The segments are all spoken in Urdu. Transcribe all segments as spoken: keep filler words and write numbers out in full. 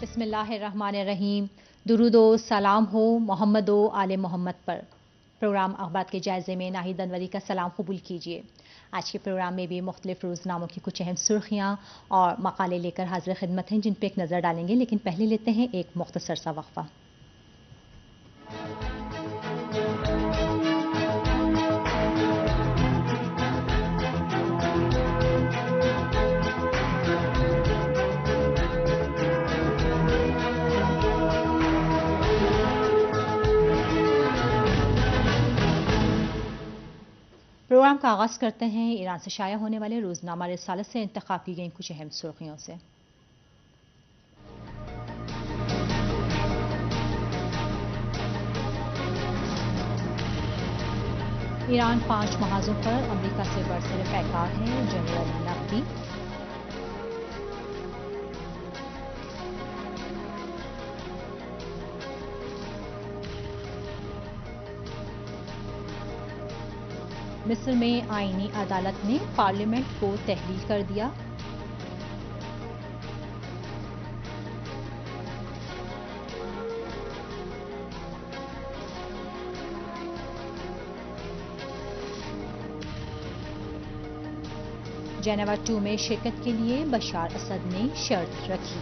بسم اللہ الرحمن الرحیم. درود و سلام ہو محمد و آل محمد پر. پروگرام اخبار کے جائزے میں ناہید انوری کا سلام قبول کیجیے. آج کے پروگرام میں بھی مختلف روزناموں کی کچھ اہم سرخیاں اور مقالے لے کر حاضر خدمت ہیں جن پہ ایک نظر ڈالیں گے، لیکن پہلے لیتے ہیں ایک مختصر سا وقفہ. پروگرام کا آغاز کرتے ہیں ایران سے شائع ہونے والے روزنامہ رسالت سے انتخاب کی گئی کچھ اہم سرخیوں سے. ایران پانچ محاذوں پر امریکہ سے برسر پیکار ہے. جنرل نقوی. مصر میں آئینی عدالت نے پارلیمنٹ کو تحلیل کر دیا. جنیوا ٹو میں شرکت کے لیے بشار اسد نے شرط رکھی.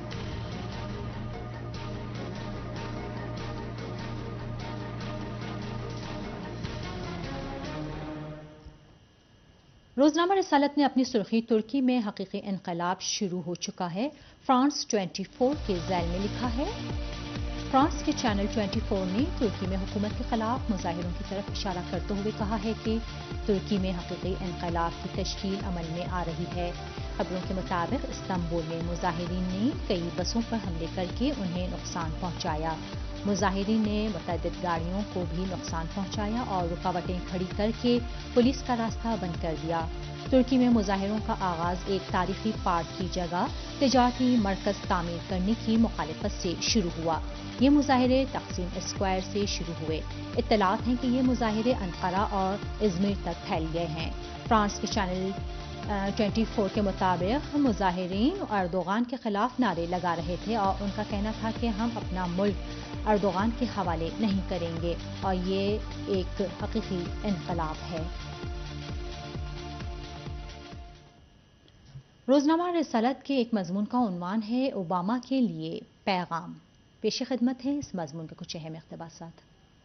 روزنامہ رسالت نے اپنی سرخی ترکی میں حقیقی انقلاب شروع ہو چکا ہے. فرانس چوبیس کے ذیل میں لکھا ہے. فرانس کے چینل چوبیس نے ترکی میں حکومت کے خلاف مظاہروں کی طرف اشارہ کرتے ہوئے کہا ہے کہ ترکی میں حقیقی انقلاب کی تشکیل عمل میں آ رہی ہے. خبروں کے مطابق استنبول میں مظاہرین نے کئی بسوں پر حملے کر کے انہیں نقصان پہنچایا. مظاہرین نے متعدد گاڑیوں کو بھی نقصان پہنچایا اور رکاوٹیں کھڑی کر کے پولیس کا راستہ بند کر دیا. ترکی میں مظاہروں کا آغاز ایک تاریخی پارک کی جگہ تجارتی مرکز تعمیر کرنے کی مخالفت سے شروع ہوا. یہ مظاہرے تقسیم اسکوائر سے شروع ہوئے. اطلاعات ہیں کہ یہ مظاہرے انقرہ اور ازمیر تک پھیل گئے ہیں. فرانس کے چینل چوبیس کے مطابق مظاہرین اردوغان کے خلاف نعرے لگا رہے تھے اور ان کا کہنا تھا کہ ہم اپنا ملک اردوغان کے حوالے نہیں کریں گے اور یہ ایک حقیقی انقلاب ہے. روزنامہ رسالت کے ایک مضمون کا عنوان ہے اوباما کے لیے پیغام. پیش خدمت ہیں اس مضمون کے کچھ اہم اقتباسات.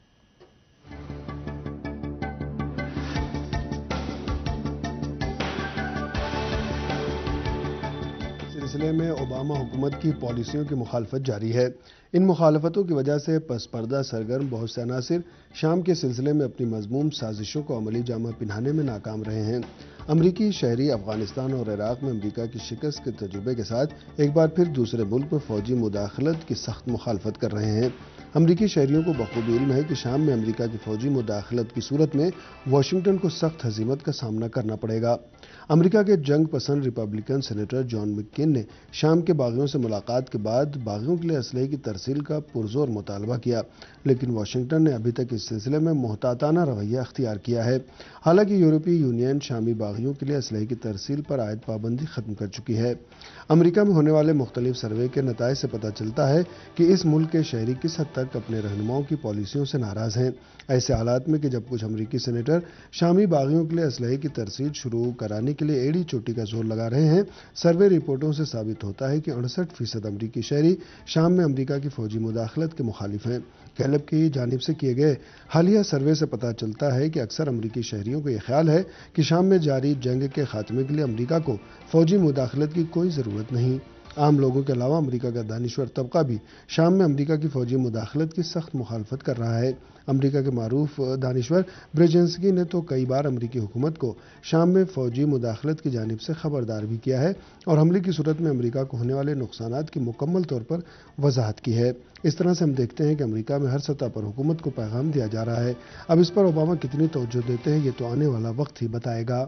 سلسلے میں اوباما حکومت کی پالیسیوں کی مخالفت جاری ہے. ان مخالفتوں کی وجہ سے پس پردہ سرگرم بہت سے عناصر شام کے سلسلے میں اپنی مذموم سازشوں کو عملی جامہ پہنانے میں ناکام رہے ہیں. امریکی شہری افغانستان اور عراق میں امریکہ کی شکست کے تجربے کے ساتھ ایک بار پھر دوسرے ملک میں فوجی مداخلت کی سخت مخالفت کر رہے ہیں. امریکی شہریوں کو بخوبی علم ہے کہ شام میں امریکہ کی فوجی مداخلت کی صورت میں واشنگٹن کو سخت ہزیمت کا سامنا کرنا پڑے گا. امریکہ کے جنگ پسند ریپبلکن سینیٹر جان مکین نے شام کے باغیوں سے ملاقات کے بعد باغیوں کے لیے اسلحے کی ترسیل کا پرزور مطالبہ کیا، لیکن واشنگٹن نے ابھی تک اس سلسلے میں محتاطانہ رویہ اختیار کیا ہے. حالانکہ یورپی یونین شامی باغیوں کے لیے اسلحے کی ترسیل پر عائد پابندی ختم کر چکی ہے. امریکہ میں ہونے والے مختلف سروے کے نتائج سے پتہ چلتا ہے کہ اس ملک کے شہری کس حد تک اپنے رہنماؤں کی پالیسیوں سے ناراض ہیں. ایسے حالات میں کہ جب کچھ امریکی سینیٹر شامی باغیوں کے لیے اسلحے کی ترسیل شروع کرانے کے لیے ایڑی چوٹی کا زور لگا رہے ہیں، سروے رپورٹوں سے ثابت ہوتا ہے کہ انسٹھ فیصد امریکی شہری شام میں امریکہ کی فوجی مداخلت کے مخالف ہیں. گیلپ کی جانب سے کیے گئے حالیہ سروے سے پتہ چلتا ہے کہ اکثر امریکی شہریوں کو یہ خیال ہے کہ شام میں جاری جنگ کے خاتمے کے لیے امریکہ کو فوجی مداخلت کی کوئی ضرورت نہیں. عام لوگوں کے علاوہ امریکہ کا دانشور طبقہ بھی شام میں امریکہ کی فوجی مداخلت کی سخت مخالفت کر رہا ہے. امریکہ کے معروف دانشور برجنسکی نے تو کئی بار امریکی حکومت کو شام میں فوجی مداخلت کی جانب سے خبردار بھی کیا ہے اور حملے کی صورت میں امریکہ کو ہونے والے نقصانات کی مکمل طور پر وضاحت کی ہے. اس طرح سے ہم دیکھتے ہیں کہ امریکہ میں ہر سطح پر حکومت کو پیغام دیا جا رہا ہے. اب اس پر اوباما کتنی توجہ دیتے ہیں یہ تو آنے والا وقت ہی بتائے گا.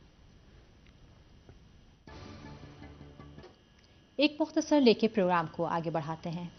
ایک مختصر لے کے پروگرام کو آگے بڑھاتے ہیں.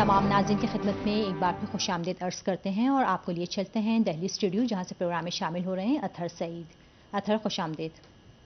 तमाम नाज़रीन की खिदमत में एक बार फिर खुश आमदीद अर्ज करते हैं और आपको लिए चलते हैं दिल्ली स्टूडियो, जहां से प्रोग्राम में शामिल हो रहे हैं अतहर सईद। अतहर, खुश आमदीद।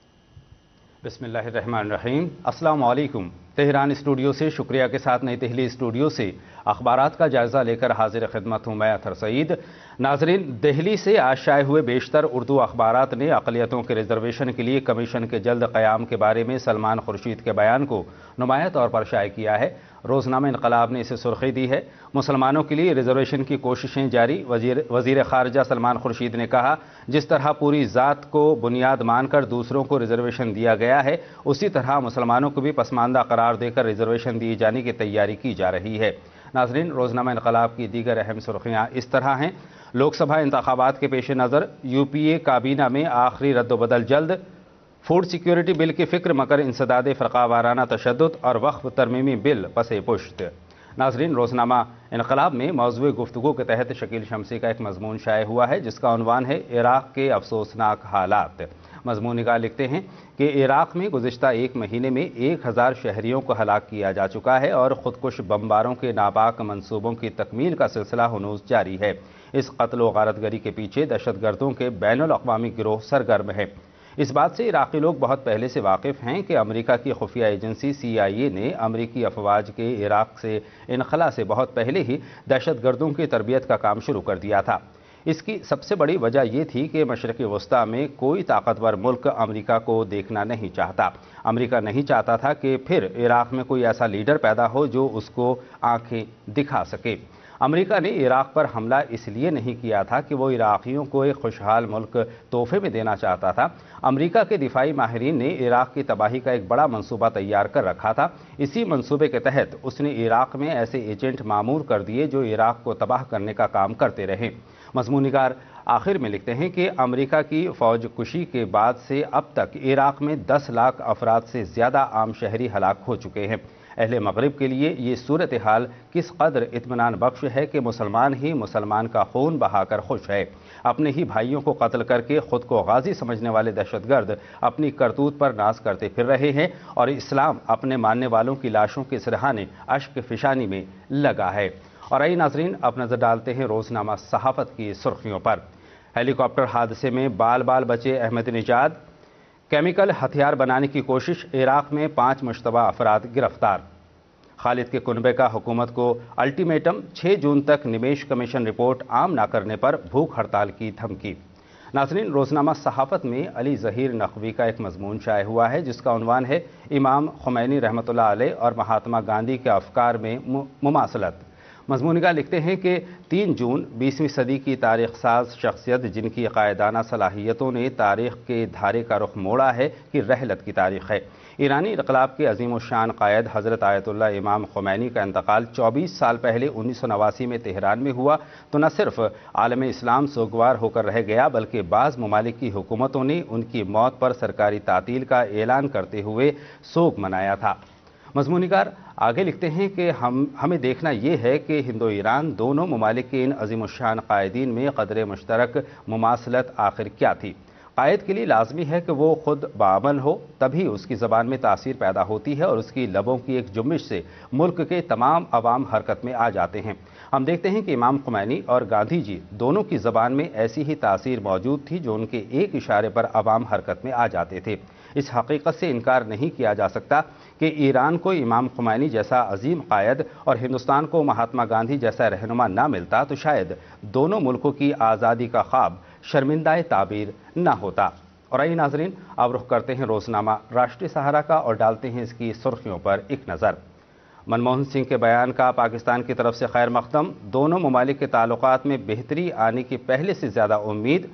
बिस्मिल्लाहिर्रहमानिर्रहीम। अस्सलाम वालेकुम। तेहरान स्टूडियो से शुक्रिया के साथ नई दिल्ली स्टूडियो से अखबारात का जायजा लेकर हाजिर खिदमत हूँ मैं अतहर सईद। नाजरीन, दिल्ली से आज शाये हुए बेशतर उर्दू अखबारात ने अक़लियतों के रिजर्वेशन के लिए कमीशन के जल्द क़याम के बारे में सलमान खुर्शीद के बयान को नुमाया तौर पर शाये किया है। रोज़नामा इनक़लाब ने इसे सुर्खी दी है, मुसलमानों के लिए रिजर्वेशन की कोशिशें जारी। वजीर वजीर ख़ारजा सलमान खुर्शीद ने कहा, जिस तरह पूरी ज़ात को बुनियाद मानकर दूसरों को रिजर्वेशन दिया गया है, उसी तरह मुसलमानों को भी पसमानदा करार देकर रिजर्वेशन दिए जाने की तैयारी की जा रही है। नाज़रीन, रोज़नामा इनक़लाब की दीगर अहम सुर्खियाँ इस तरह हैं। लोकसभा इंतख़ाबात के पेश नज़र यूपीए काबीना में आखिरी रद्दोबदल जल्द। फूड सिक्योरिटी बिल की फ़िक्र मगर इंसदाद फ़िरक़ा वाराना तशद्दुद और वक्फ़ तरमीमी बिल पसे पुश्त। नाज़रीन, रोज़नामा इनक़लाब में मौज़ूए गुफ्तगू के तहत शकील शमसी का एक मज़मून शाये हुआ है, जिसका उन्वान है इराक़ के अफसोसनाक हालात। मज़मून निगाह लिखते हैं कि इराक़ में गुज़िश्ता एक महीने में एक हज़ार शहरियों को हलाक किया जा चुका है और ख़ुदकुश बमबारों के नापाक मंसूबों की तकमील का सिलसिला हुनूस जारी है। इस कत्ल व गारतगरी के पीछे दहशतगर्दों के बैनुल अक़वामी गिरोह सरगर्म है। इस बात से इराक़ी लोग बहुत पहले से वाकिफ़ हैं कि अमेरिका की खुफिया एजेंसी सी आई ए ने अमेरिकी अफवाज के इराक़ से इनखला से बहुत पहले ही दहशतगर्दों की तरबियत का काम शुरू कर दिया था। इसकी सबसे बड़ी वजह यह थी कि मशरक़ी वस्ता में कोई ताकतवर मुल्क अमेरिका को देखना नहीं चाहता। अमेरिका नहीं चाहता था कि फिर इराक़ में कोई ऐसा लीडर पैदा हो जो उसको आंखें दिखा सके। अमेरिका ने इराक़ पर हमला इसलिए नहीं किया था कि वो इराक़ियों को एक खुशहाल मुल्क तोहफे में देना चाहता था। अमेरिका के दिफाई माहिरीन ने इराक़ की तबाही का एक बड़ा मंसूबा तैयार कर रखा था। इसी मंसूबे के तहत उसने इराक़ में ऐसे एजेंट मामूर कर दिए जो इराक़ को तबाह करने का काम करते रहे। मज़मूनिगार आखिर में लिखते हैं कि अमेरिका की फ़ौज कुशी के बाद से अब तक इराक़ में दस लाख अफराद से ज़्यादा आम शहरी हलाक हो चुके हैं। अहले मगरिब के लिए ये सूरत हाल किस कदर इत्मीनान बख्श है कि मुसलमान ही मुसलमान का खून बहाकर खुश है। अपने ही भाइयों को कत्ल करके खुद को गाजी समझने वाले दहशतगर्द अपनी करतूत पर नाज करते फिर रहे हैं और इस्लाम अपने मानने वालों की लाशों के सिरहाने अश्क फिशानी में लगा है। और आई नाजरीन, अब नजर डालते हैं रोजनामा सहाफत की सुर्खियों पर। हेलीकॉप्टर हादसे में बाल बाल बचे अहमद निजाद। केमिकल हथियार बनाने की कोशिश, इराक़ में पाँच मुश्तबा अफराद गिरफ्तार। खालिद के कुनबे का हुकूमत को अल्टीमेटम, छः जून तक निमेश कमीशन रिपोर्ट आम न करने पर भूख हड़ताल की धमकी। नाज़रीन, रोज़नामा सहाफ़त में अली ज़हीर नक़वी का एक मज़मून शाये हुआ है, जिसका उन्वान है इमाम खुमैनी रहमतुल्लाह अलैह और महात्मा गांधी के अफ़कार में मुमासलत। मज़मूनिगा लिखते हैं कि तीन जून बीसवीं सदी की तारीख़ साज शख्सियत, जिनकी कायदाना सलाहियतों ने तारीख़ के धारे का रुख मोड़ा है, कि रहलत की तारीख़ है। ईरानी इनक़लाब के अज़ीम शान क़ायद हज़रत आयतुल्लाह इमाम खुमैनी का इंतकाल चौबीस साल पहले उन्नीस सौ नवासी में तेहरान में हुआ तो न सिर्फ आलम इस्लाम सोगवार होकर रह गया, बल्कि बाज़ ममालिक की हुकूमतों ने उनकी मौत पर सरकारी तातील का ऐलान करते हुए सोग मनाया था। मज़मूनिगार आगे लिखते हैं कि हम हमें देखना ये है कि हिंदो ईरान दोनों ममालिक के इन अज़ीम शान क़ायदीन में क़दर मुश्तरक मुमासलत आखिर क्या थी। क़ायद के लिए लाजमी है कि वो खुद बाअमल हो, तभी उसकी ज़बान में तासीर पैदा होती है और उसकी लबों की एक जुम्बिश से मुल्क के तमाम अवाम हरकत में आ जाते हैं। हम देखते हैं कि इमाम खुमैनी और गांधी जी दोनों की ज़बान में ऐसी ही तासीर मौजूद थी जो उनके एक इशारे पर अवाम हरकत में आ जाते थे। इस हकीकत से इनकार नहीं किया जा सकता कि ईरान को इमाम खुमैनी जैसा अजीम क़ायद और हिंदुस्तान को महात्मा गांधी जैसा रहनुमा ना मिलता तो शायद दोनों मुल्कों की आज़ादी का ख्वाब शर्मिंदाए ताबीर न होता। और आई नाजरीन, अब रुख करते हैं रोज़नामा राष्ट्रीय सहारा का और डालते हैं इसकी सुर्खियों पर एक नज़र। मनमोहन सिंह के बयान का पाकिस्तान की तरफ से खैर मकदम, दोनों ममालिक के ताल्लुकात में बेहतरी आने की पहले से ज़्यादा उम्मीद।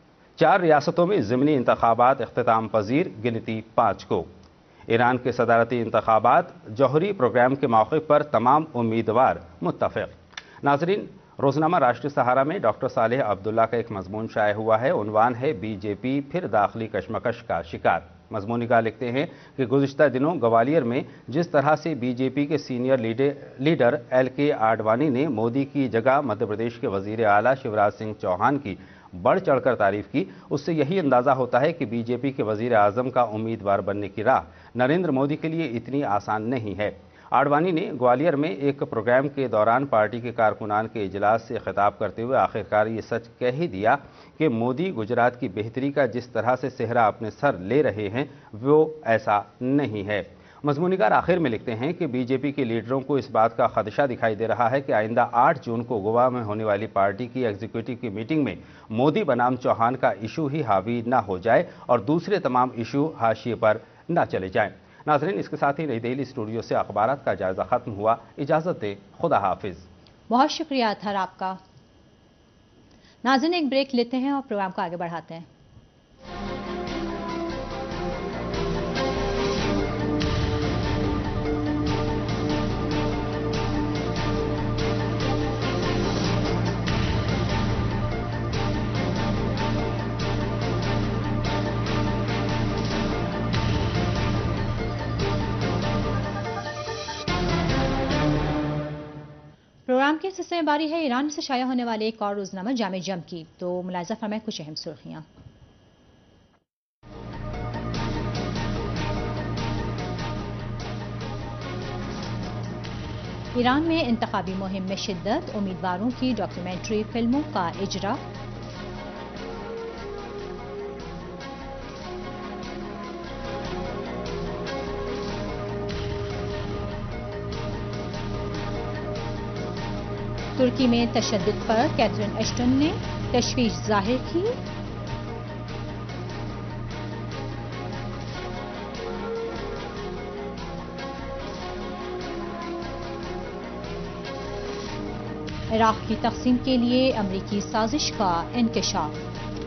चार रियासतों में ज़िमनी इंतखाबात इख्तिताम पजीर, गिनती पाँच को। ईरान के सदारती इंतखाबात, जौहरी प्रोग्राम के मौके पर तमाम उम्मीदवार मुत्तफ़िक़। नाजरीन, रोज़नामा राष्ट्रीय सहारा में डॉक्टर सालेह अब्दुल्ला का एक मज़मून शाये हुआ है, उन्वान है बीजेपी फिर दाखिली कशमकश का शिकार। मज़मूनिगा लिखते हैं कि गुज़िश्ता दिनों ग्वालियर में जिस तरह से बीजेपी के सीनियर लीडर एल के आडवाणी ने मोदी की जगह मध्य प्रदेश के वज़ीर आला शिवराज सिंह चौहान की बढ़ चढ़कर तारीफ की, उससे यही अंदाज़ा होता है कि बीजेपी के वज़ीर आज़म का उम्मीदवार बनने की राह नरेंद्र मोदी के लिए इतनी आसान नहीं है। آڈوانی نے گوالیر میں ایک پروگرام کے دوران پارٹی کے کارکنان کے اجلاس سے خطاب کرتے ہوئے آخرکار یہ سچ کہہ ہی دیا کہ مودی گجرات کی بہتری کا جس طرح سے صحرا اپنے سر لے رہے ہیں وہ ایسا نہیں ہے۔ مضمون نگار آخر میں لکھتے ہیں کہ بی جے پی کے لیڈروں کو اس بات کا خدشہ دکھائی دے رہا ہے کہ آئندہ آٹھ جون کو گوا میں ہونے والی پارٹی کی ایگزیکٹو کی میٹنگ میں مودی بنام چوہان کا ایشو ہی حاوی نہ ہو جائے اور دوسرے تمام ایشو حاشیے پر نہ چلے جائیں۔ ناظرین، اس کے ساتھ ہی نئی دہلی اسٹوڈیو سے اخبارات کا جائزہ ختم ہوا۔ اجازت دے، خدا حافظ۔ بہت شکریہ اطہر آپ کا۔ ناظرین، ایک بریک لیتے ہیں اور پروگرام کو آگے بڑھاتے ہیں۔ پروگرام کے سلسلے میں باری ہے ایران سے شائع ہونے والے ایک اور روزنامہ جامع جم کی، تو ملاحظہ فرمائیں کچھ اہم سرخیاں۔ ایران میں انتخابی مہم میں شدت، امیدواروں کی ڈاکیومنٹری فلموں کا اجرا۔ ترکی میں تشدد پر کیتھرین ایشٹن نے تشویش ظاہر کی۔ عراق کی تقسیم کے لیے امریکی سازش کا انکشاف۔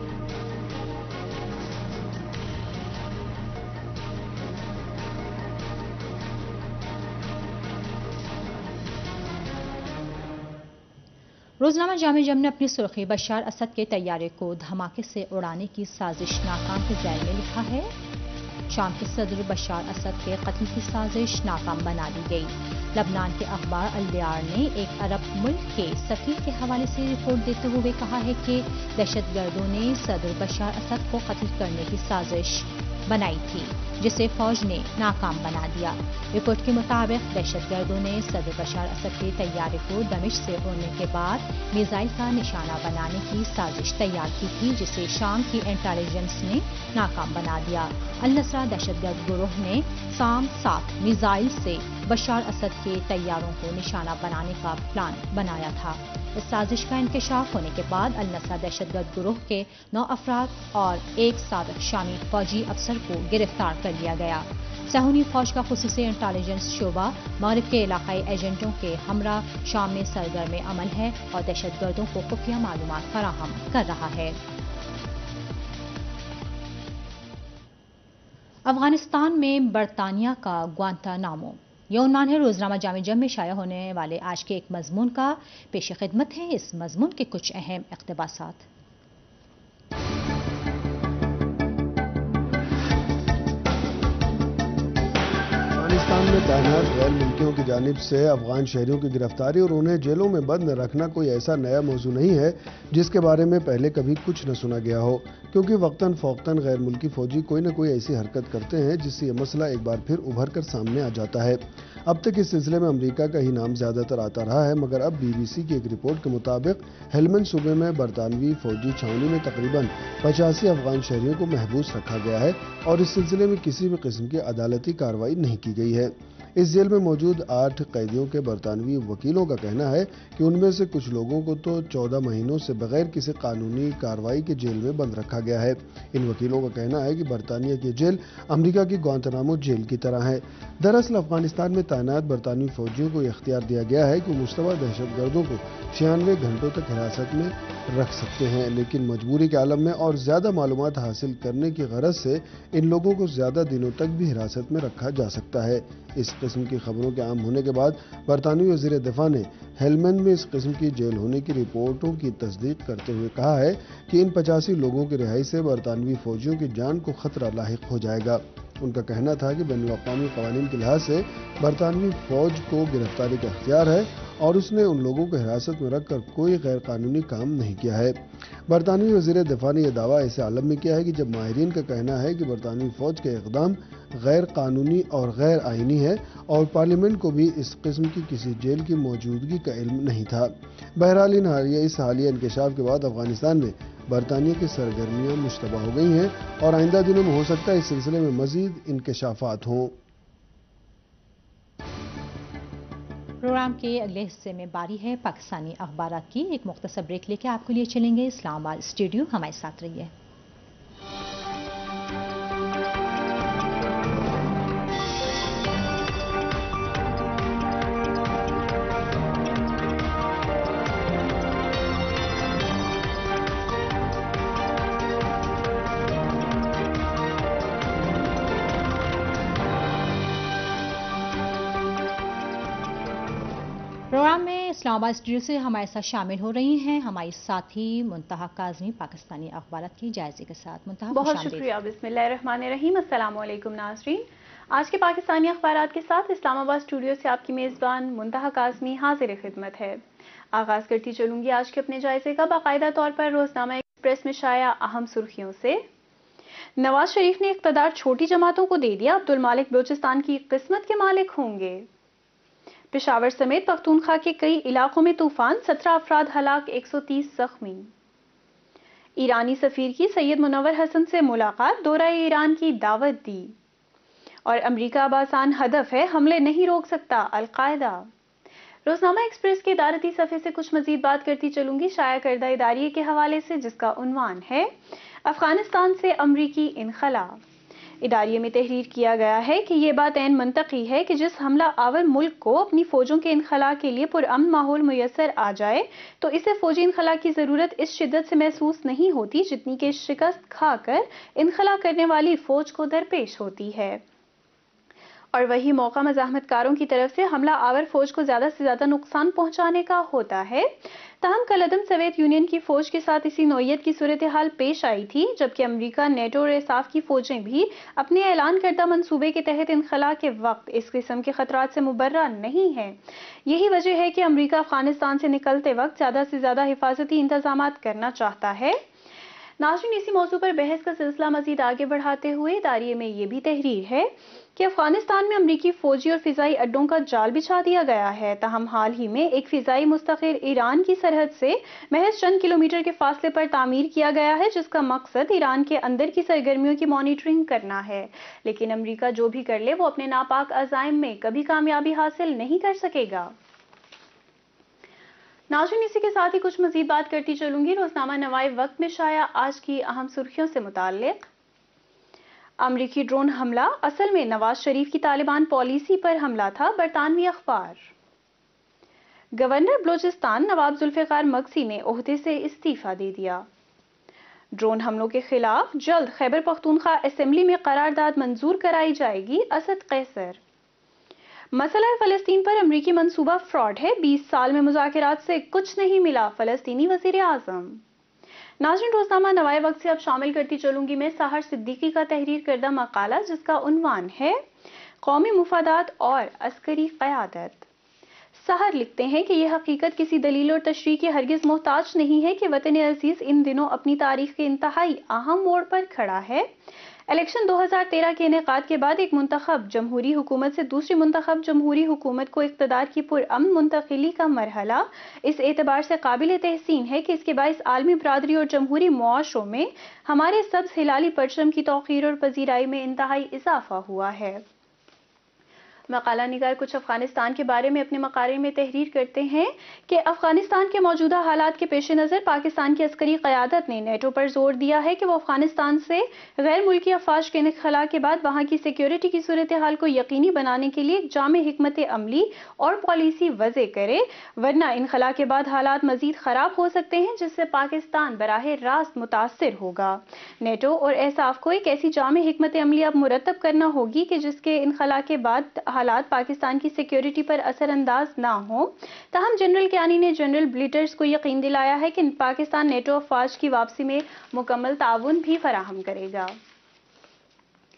روزنامہ جامع جم نے اپنی سرخی بشار اسد کے طیارے کو دھماکے سے اڑانے کی سازش ناکام کے ذیل میں لکھا ہے۔ شام کے صدر بشار اسد کے قتل کی سازش ناکام بنا دی گئی۔ لبنان کے اخبار الدیار نے ایک عرب ملک کے سفیر کے حوالے سے رپورٹ دیتے ہوئے کہا ہے کہ دہشت گردوں نے صدر بشار اسد کو قتل کرنے کی سازش بنائی تھی، جسے فوج نے ناکام بنا دیا۔ رپورٹ کے مطابق دہشت گردوں نے صدر بشار اسد کے طیارے کو دمشق سے اڑنے کے بعد میزائل کا نشانہ بنانے کی سازش تیار کی تھی، جسے شام کی انٹیلیجنس نے ناکام بنا دیا۔ النصرہ دہشت گرد گروہ نے سام سات میزائل سے بشار اسد کے طیاروں کو نشانہ بنانے کا پلان بنایا تھا۔ اس سازش کا انکشاف ہونے کے بعد النصرہ دہشت گرد گروہ کے نو افراد اور ایک سابق شامی فوجی افسر کو گرفتار کر لیا گیا۔ صہیونی فوج کا خصوصی انٹیلیجنس شعبہ مغرب کے علاقائی ایجنٹوں کے ہمراہ شام میں سرگرم عمل ہے اور دہشت گردوں کو خفیہ معلومات فراہم کر رہا ہے۔ افغانستان میں برطانیہ کا گوانتانامو، یہ عنوان ہے روزنامہ جامع جم میں شائع ہونے والے آج کے ایک مضمون کا۔ پیش خدمت ہے اس مضمون کے کچھ اہم اقتباسات۔ افغانستان میں تعینات غیر ملکیوں کی جانب سے افغان شہریوں کی گرفتاری اور انہیں جیلوں میں بند رکھنا کوئی ایسا نیا موضوع نہیں ہے جس کے بارے میں پہلے کبھی کچھ نہ سنا گیا ہو، کیونکہ وقتاً فوقتاً غیر ملکی فوجی کوئی نہ کوئی ایسی حرکت کرتے ہیں جس سے یہ مسئلہ ایک بار پھر ابھر کر سامنے آ جاتا ہے۔ اب تک اس سلسلے میں امریکہ کا ہی نام زیادہ تر آتا رہا ہے، مگر اب بی بی سی کی ایک رپورٹ کے مطابق ہیلمند صوبے میں برطانوی فوجی چھاؤنی میں تقریباً پچاسی افغان شہریوں کو محبوس رکھا گیا ہے اور اس سلسلے میں کسی بھی قسم کی عدالتی کارروائی نہیں کی گئی ہے۔ اس جیل میں موجود آٹھ قیدیوں کے برطانوی وکیلوں کا کہنا ہے کہ ان میں سے کچھ لوگوں کو تو چودہ مہینوں سے بغیر کسی قانونی کارروائی کے جیل میں بند رکھا گیا ہے۔ ان وکیلوں کا کہنا ہے کہ برطانیہ کی جیل امریکہ کی گوانتانامو جیل کی طرح ہے۔ دراصل افغانستان میں تعینات برطانوی فوجیوں کو اختیار دیا گیا ہے کہ وہ مشتبہ دہشت گردوں کو چھیانوے گھنٹوں تک حراست میں رکھ سکتے ہیں، لیکن مجبوری کے عالم میں اور زیادہ معلومات حاصل کرنے کی غرض سے ان لوگوں کو زیادہ دنوں تک بھی حراست میں رکھا جا سکتا ہے۔ اس قسم کی خبروں کے عام ہونے کے بعد برطانوی وزیر دفاع نے ہیلمند میں اس قسم کی جیل ہونے کی رپورٹوں کی تصدیق کرتے ہوئے کہا ہے کہ ان پچاسی لوگوں کی رہائی سے برطانوی فوجیوں کی جان کو خطرہ لاحق ہو جائے گا۔ ان کا کہنا تھا کہ بین الاقوامی قوانین کے لحاظ سے برطانوی فوج کو گرفتاری کا اختیار ہے اور اس نے ان لوگوں کو حراست میں رکھ کر کوئی غیر قانونی کام نہیں کیا ہے۔ برطانوی وزیر دفاع نے یہ دعویٰ ایسے عالم میں کیا ہے کہ جب ماہرین کا کہنا ہے کہ برطانوی فوج کے اقدام غیر قانونی اور غیر آئینی ہے اور پارلیمنٹ کو بھی اس قسم کی کسی جیل کی موجودگی کا علم نہیں تھا۔ بہرحال ان حالیہ اس حالیہ انکشاف کے بعد افغانستان میں برطانیہ کی سرگرمیاں مشتبہ ہو گئی ہیں اور آئندہ دنوں میں ہو سکتا ہے اس سلسلے میں مزید انکشافات ہوں۔ پروگرام کے اگلے حصے میں باری ہے پاکستانی اخبارات کی۔ ایک مختصر بریک لے کے آپ کے لیے چلیں گے اسلام آباد اسٹوڈیو، ہمارے ساتھ رہیے۔ پروگرام میں اسلام آباد اسٹوڈیو سے ہمارے ساتھ شامل ہو رہی ہیں ہماری ساتھی منتہا کاظمی پاکستانی اخبارات کی جائزے کے ساتھ۔ منتہا، بہت شکریہ۔ بسم اللہ الرحمن الرحیم۔ السلام علیکم ناظرین، آج کے پاکستانی اخبارات کے ساتھ اسلام آباد اسٹوڈیو سے آپ کی میزبان منتہا کاظمی حاضر خدمت ہے۔ آغاز کرتی چلوں گی آج کے اپنے جائزے کا باقاعدہ طور پر روزنامہ ایکسپریس میں شائع اہم سرخیوں سے۔ نواز شریف نے اقتدار چھوٹی جماعتوں کو دے دیا، عبدالمالک بلوچستان کی قسمت کے مالک ہوں گے۔ پشاور سمیت پختونخوا کے کئی علاقوں میں طوفان، سترہ افراد ہلاک، ایک سو تیس زخمی۔ ایرانی سفیر کی سید منور حسن سے ملاقات، دورہ ایران کی دعوت دی۔ اور امریکہ اب آسان ہدف ہے، حملے نہیں روک سکتا القاعدہ۔ روزنامہ ایکسپریس کے ادارتی صفحے سے کچھ مزید بات کرتی چلوں گی شائع کردہ اداریے کے حوالے سے، جس کا عنوان ہے افغانستان سے امریکی انخلا۔ اداریے میں تحریر کیا گیا ہے کہ یہ بات عین منطقی ہے کہ جس حملہ آور ملک کو اپنی فوجوں کے انخلا کے لیے پرامن ماحول میسر آ جائے تو اسے فوجی انخلا کی ضرورت اس شدت سے محسوس نہیں ہوتی جتنی کہ شکست کھا کر انخلا کرنے والی فوج کو درپیش ہوتی ہے، اور وہی موقع مزاحمت کاروں کی طرف سے حملہ آور فوج کو زیادہ سے زیادہ نقصان پہنچانے کا ہوتا ہے۔ تاہم کالعدم سوویت یونین کی فوج کے ساتھ اسی نوعیت کی صورتحال پیش آئی تھی، جبکہ امریکہ، نیٹو اور ایساف کی فوجیں بھی اپنے اعلان کردہ منصوبے کے تحت انخلا کے وقت اس قسم کے خطرات سے مبرہ نہیں ہیں۔ یہی وجہ ہے کہ امریکہ افغانستان سے نکلتے وقت زیادہ سے زیادہ حفاظتی انتظامات کرنا چاہتا ہے۔ ناظرین، اسی موضوع پر بحث کا سلسلہ مزید آگے بڑھاتے ہوئے اداریے میں یہ بھی تحریر ہے کہ افغانستان میں امریکی فوجی اور فضائی اڈوں کا جال بچھا دیا گیا ہے، تاہم حال ہی میں ایک فضائی مستقر ایران کی سرحد سے محض چند کلومیٹر کے فاصلے پر تعمیر کیا گیا ہے، جس کا مقصد ایران کے اندر کی سرگرمیوں کی مانیٹرنگ کرنا ہے، لیکن امریکہ جو بھی کر لے وہ اپنے ناپاک عزائم میں کبھی کامیابی حاصل نہیں کر سکے گا۔ ناظرین، اسی کے ساتھ ہی کچھ مزید بات کرتی چلوں گی روزنامہ نوائے وقت میں شائع آج کی اہم سرخیوں سے متعلق۔ امریکی ڈرون حملہ اصل میں نواز شریف کی طالبان پالیسی پر حملہ تھا، برطانوی اخبار۔ گورنر بلوچستان نواب ذوالفقار مگسی نے عہدے سے استعفیٰ دے دیا۔ ڈرون حملوں کے خلاف جلد خیبر پختونخوا اسمبلی میں قرارداد منظور کرائی جائے گی، اسد قیصر۔ مسئلہ فلسطین پر امریکی منصوبہ فراڈ ہے، بیس سال میں مذاکرات سے کچھ نہیں ملا، فلسطینی وزیر اعظم۔ ناظرین، روزنامہ نوائے وقت سے اب شامل کرتی چلوں گی میں سحر صدیقی کا تحریر کردہ مقالہ، جس کا عنوان ہے قومی مفادات اور عسکری قیادت۔ سحر لکھتے ہیں کہ یہ حقیقت کسی دلیل اور تشریح کی ہرگز محتاج نہیں ہے کہ وطن عزیز ان دنوں اپنی تاریخ کے انتہائی اہم موڑ پر کھڑا ہے۔ الیکشن دو ہزار تیرہ کے انعقاد کے بعد ایک منتخب جمہوری حکومت سے دوسری منتخب جمہوری حکومت کو اقتدار کی پرامن منتقلی کا مرحلہ اس اعتبار سے قابل تحسین ہے کہ اس کے باعث عالمی برادری اور جمہوری معاشروں میں ہمارے سبز ہلالی پرچم کی توقیر اور پذیرائی میں انتہائی اضافہ ہوا ہے۔ مقالہ نگار کچھ افغانستان کے بارے میں اپنے مقالے میں تحریر کرتے ہیں کہ افغانستان کے موجودہ حالات کے پیش نظر پاکستان کی عسکری قیادت نے نیٹو پر زور دیا ہے کہ وہ افغانستان سے غیر ملکی افواج کے انخلاء کے بعد وہاں کی سیکیورٹی کی صورتحال کو یقینی بنانے کے لیے ایک جامع حکمت عملی اور پالیسی وضع کرے، ورنہ انخلاء کے بعد حالات مزید خراب ہو سکتے ہیں جس سے پاکستان براہ راست متاثر ہوگا۔ نیٹو اور ایساف کو ایک ایسی جامع حکمت عملی اب مرتب کرنا ہوگی کہ جس کے انخلاء کے بعد حالات پاکستان کی سیکیورٹی پر اثر انداز نہ ہوں۔ تاہم جنرل کیانی نے جنرل بلیٹرز کو یقین دلایا ہے کہ پاکستان نیٹو افواج کی واپسی میں مکمل تعاون بھی فراہم کرے گا۔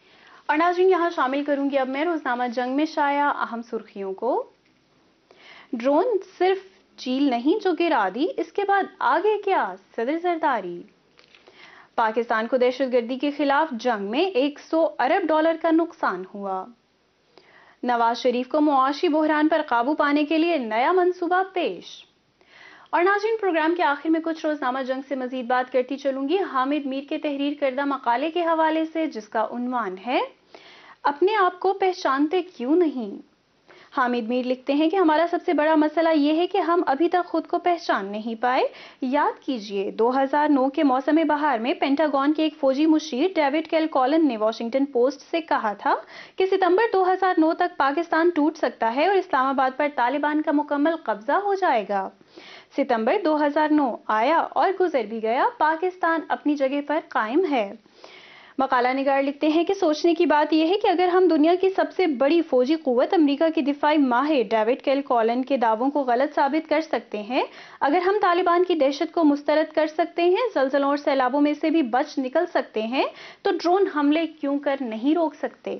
اور ناظرین، یہاں شامل کروں گی اب میں روزنامہ جنگ میں شائع اہم سرخیوں کو۔ ڈرون صرف چیل نہیں جو گرا دی، اس کے بعد آگے کیا؟ صدر زرداری۔ پاکستان کو دہشت گردی کے خلاف جنگ میں ایک سو ارب ڈالر کا نقصان ہوا۔ نواز شریف کو معاشی بحران پر قابو پانے کے لیے نیا منصوبہ پیش۔ اور ناظرین، پروگرام کے آخر میں کچھ روزنامہ جنگ سے مزید بات کرتی چلوں گی حامد میر کے تحریر کردہ مقالے کے حوالے سے، جس کا عنوان ہے اپنے آپ کو پہچانتے کیوں نہیں۔ حامد میر لکھتے ہیں کہ ہمارا سب سے بڑا مسئلہ یہ ہے کہ ہم ابھی تک خود کو پہچان نہیں پائے۔ یاد کیجئے دو ہزار نو کے موسم بہار میں پینٹاگون کے ایک فوجی مشیر ڈیوڈ کیل کولن نے واشنگٹن پوسٹ سے کہا تھا کہ ستمبر دو ہزار نو تک پاکستان ٹوٹ سکتا ہے اور اسلام آباد پر طالبان کا مکمل قبضہ ہو جائے گا۔ ستمبر دو ہزار نو آیا اور گزر بھی گیا، پاکستان اپنی جگہ پر قائم ہے۔ مقالہ نگار لکھتے ہیں کہ سوچنے کی بات یہ ہے کہ اگر ہم دنیا کی سب سے بڑی فوجی قوت امریکہ کے دفاعی ماہر ڈیوڈ کیل کولن کے دعووں کو غلط ثابت کر سکتے ہیں، اگر ہم طالبان کی دہشت کو مسترد کر سکتے ہیں، زلزلوں اور سیلابوں میں سے بھی بچ نکل سکتے ہیں، تو ڈرون حملے کیوں کر نہیں روک سکتے؟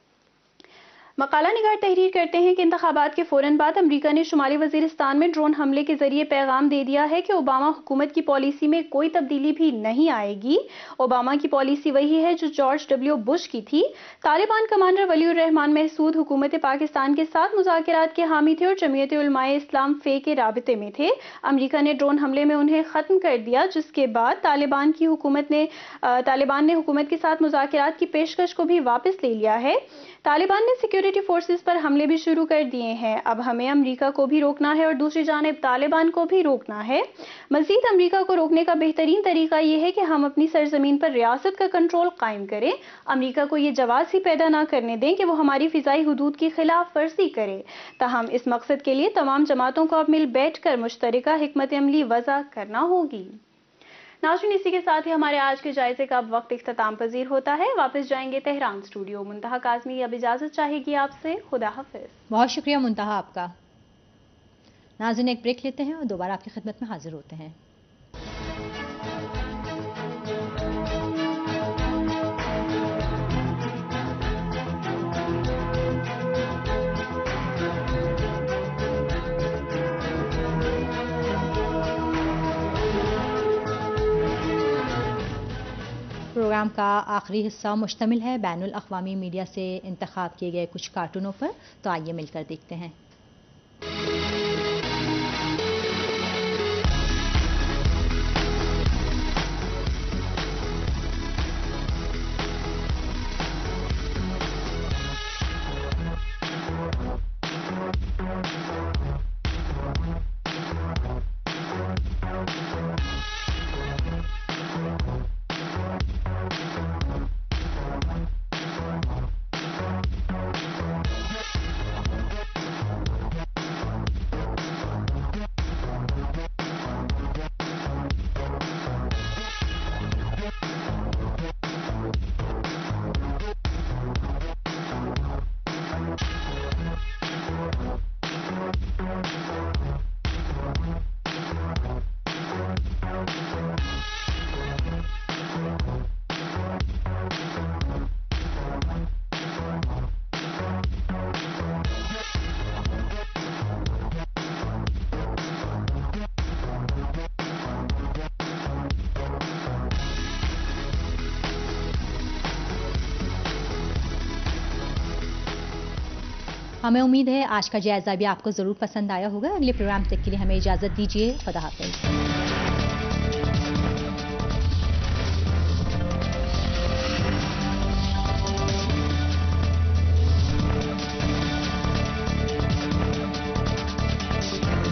مقالہ نگار تحریر کرتے ہیں کہ انتخابات کے فوراً بعد امریکہ نے شمالی وزیرستان میں ڈرون حملے کے ذریعے پیغام دے دیا ہے کہ اوباما حکومت کی پالیسی میں کوئی تبدیلی بھی نہیں آئے گی۔ اوباما کی پالیسی وہی ہے جو جارج ڈبلیو بش کی تھی۔ طالبان کمانڈر ولی الرحمان محسود حکومت پاکستان کے ساتھ مذاکرات کے حامی تھے اور جمعیت علماء اسلام فے کے رابطے میں تھے۔ امریکہ نے ڈرون حملے میں انہیں ختم کر دیا، جس کے بعد طالبان کی حکومت نے طالبان نے حکومت کے ساتھ مذاکرات کی پیشکش کو بھی واپس لے لیا ہے۔ طالبان نے سیکیورٹی فورسز پر حملے بھی شروع کر دیے ہیں۔ اب ہمیں امریکہ کو بھی روکنا ہے اور دوسری جانب طالبان کو بھی روکنا ہے۔ مزید امریکہ کو روکنے کا بہترین طریقہ یہ ہے کہ ہم اپنی سرزمین پر ریاست کا کنٹرول قائم کریں۔ امریکہ کو یہ جواز ہی پیدا نہ کرنے دیں کہ وہ ہماری فضائی حدود کی خلاف ورزی کرے۔ تاہم اس مقصد کے لیے تمام جماعتوں کو اب مل بیٹھ کر مشترکہ حکمت عملی وضع کرنا ہوگی۔ ناظرین، اسی کے ساتھ ہی ہمارے آج کے جائزے کا اب وقت اختتام پذیر ہوتا ہے۔ واپس جائیں گے تہران اسٹوڈیو۔ منتہا کاظمی اب اجازت چاہے گی آپ سے۔ خدا حافظ۔ بہت شکریہ منتہا آپ کا۔ ناظرین، ایک بریک لیتے ہیں اور دوبارہ آپ کی خدمت میں حاضر ہوتے ہیں۔ پروگرام کا آخری حصہ مشتمل ہے بین الاقوامی میڈیا سے انتخاب کیے گئے کچھ کارٹونوں پر، تو آئیے مل کر دیکھتے ہیں۔ ہمیں امید ہے آج کا جائزہ بھی آپ کو ضرور پسند آیا ہوگا۔ اگلے پروگرام تک کے لیے ہمیں اجازت دیجیے۔ خدا حافظ۔